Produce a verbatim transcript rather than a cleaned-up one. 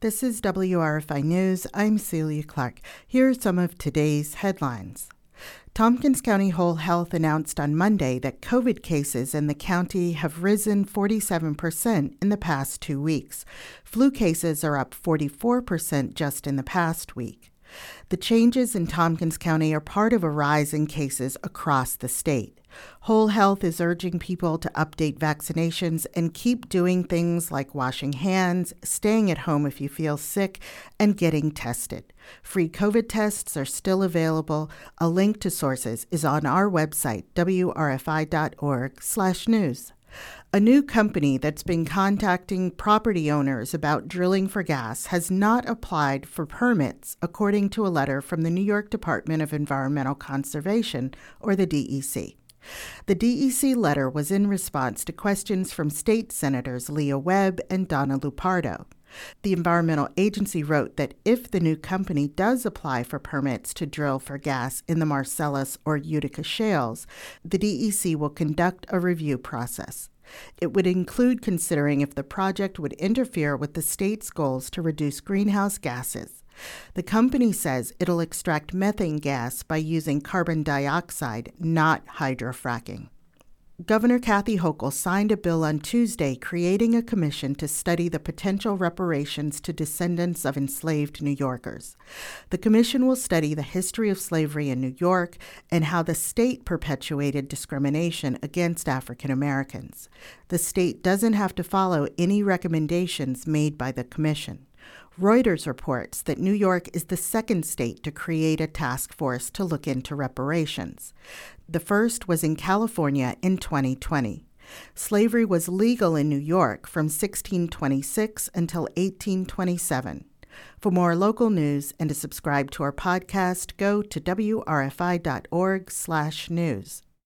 This is W R F I News. I'm Celia Clark. Here are some of today's headlines. Tompkins County Whole Health announced on Monday that COVID cases in the county have risen forty-seven percent in the past two weeks. Flu cases are up forty-four percent just in the past week. The changes in Tompkins County are part of a rise in cases across the state. Whole Health is urging people to update vaccinations and keep doing things like washing hands, staying at home if you feel sick, and getting tested. Free COVID tests are still available. A link to sources is on our website, W R F I dot org slash news. A new company that's been contacting property owners about drilling for gas has not applied for permits, according to a letter from the New York Department of Environmental Conservation, or the D E C. The D E C letter was in response to questions from state senators Leah Webb and Donna Lupardo. The Environmental Agency wrote that if the new company does apply for permits to drill for gas in the Marcellus or Utica shales, the D E C will conduct a review process. It would include considering if the project would interfere with the state's goals to reduce greenhouse gases. The company says it'll extract methane gas by using carbon dioxide, not hydrofracking. Governor Kathy Hochul signed a bill on Tuesday creating a commission to study the potential reparations to descendants of enslaved New Yorkers. The commission will study the history of slavery in New York and how the state perpetuated discrimination against African Americans. The state doesn't have to follow any recommendations made by the commission. Reuters reports that New York is the second state to create a task force to look into reparations. The first was in California in twenty twenty. Slavery was legal in New York from sixteen twenty-six until eighteen twenty-seven. For more local news and to subscribe to our podcast, go to W R F I dot org slash news.